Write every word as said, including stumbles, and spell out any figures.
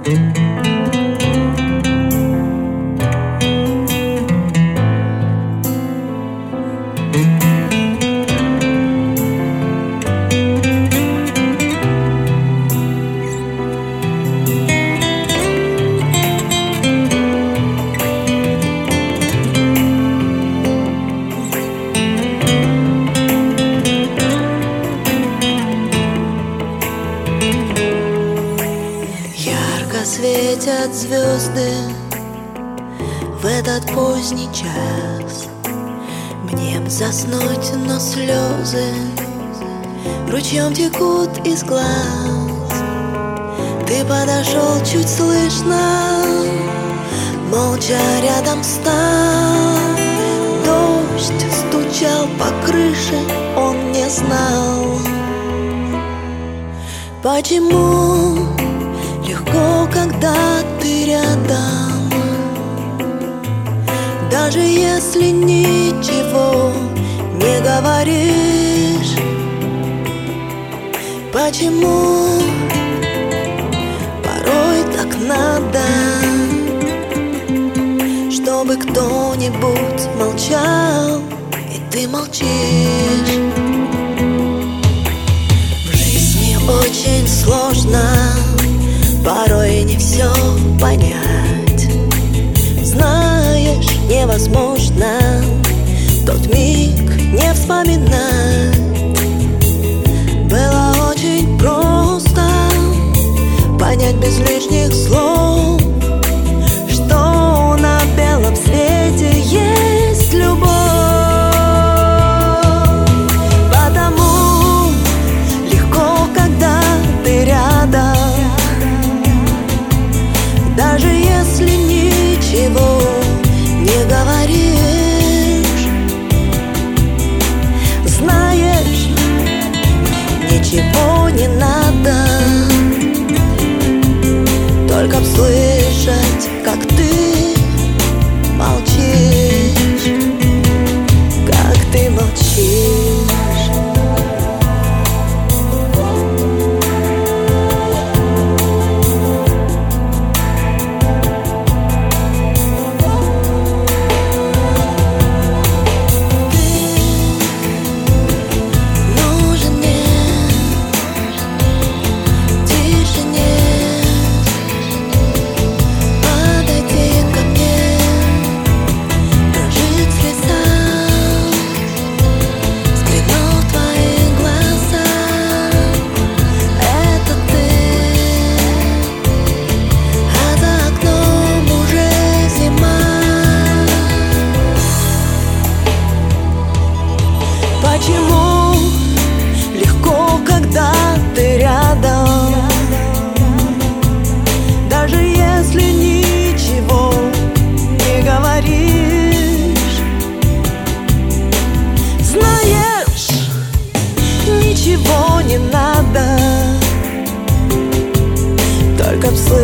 Светят звезды в этот поздний час. Мне б заснуть, но слезы ручьем текут из глаз. Ты подошел чуть слышно, молча рядом стал. Дождь стучал по крыше, он не знал, почему легко, когда ты рядом, даже если ничего не говоришь. Почему порой так надо, чтобы кто-нибудь молчал, и ты молчишь. В жизни очень сложно порой не все понять. Знаешь, невозможно тот миг не вспоминать. Было очень просто понять без лишних слов, что на белом свете есть любовь. Потому легко, когда ты рядом, даже если ничего не говоришь. Знаешь, ничего не надо, только б слышать, как ты молчишь, как ты молчишь. Почему легко, когда ты рядом, даже если ничего не говоришь. Знаешь, ничего не надо, только б слышать,